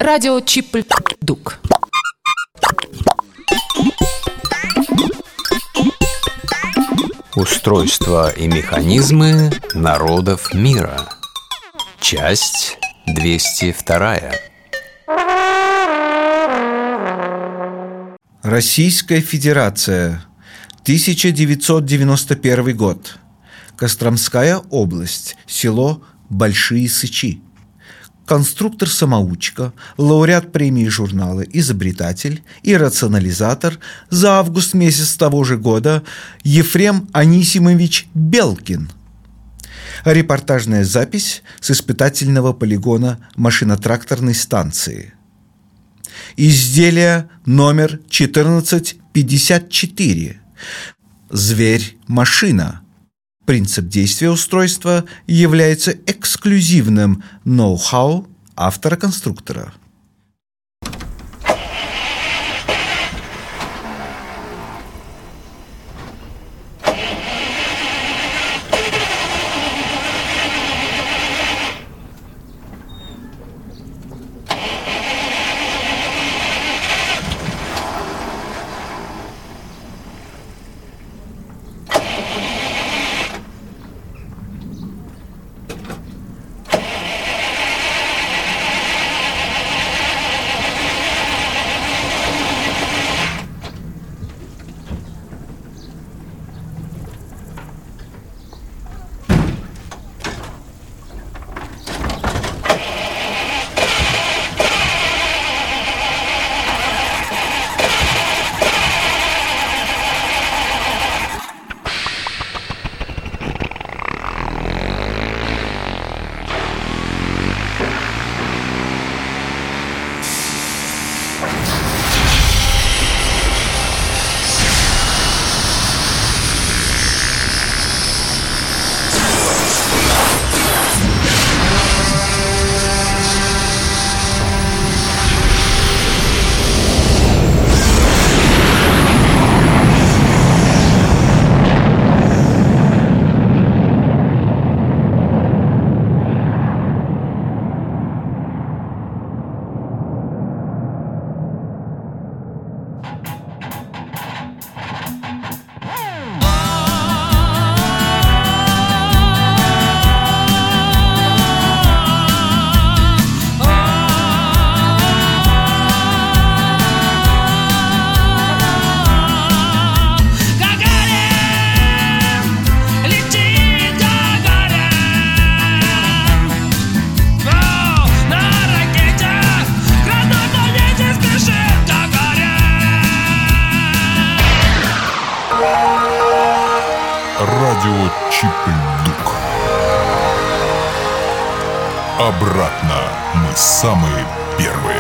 Радио Чип-Дук. Устройство и механизмы народов мира. Часть 202. Российская Федерация. 1991 год. Костромская область. Село Большие Сычи. Конструктор-самоучка, лауреат премии журнала «Изобретатель» и «Рационализатор» за август месяц того же года Ефрем Анисимович Белкин. Репортажная запись с испытательного полигона машино-тракторной станции. Изделие номер 1454. Зверь-машина. Принцип действия устройства является эксклюзивным ноу-хау автора-конструктора. Радио Чип-Дук. Обратно мы самые первые.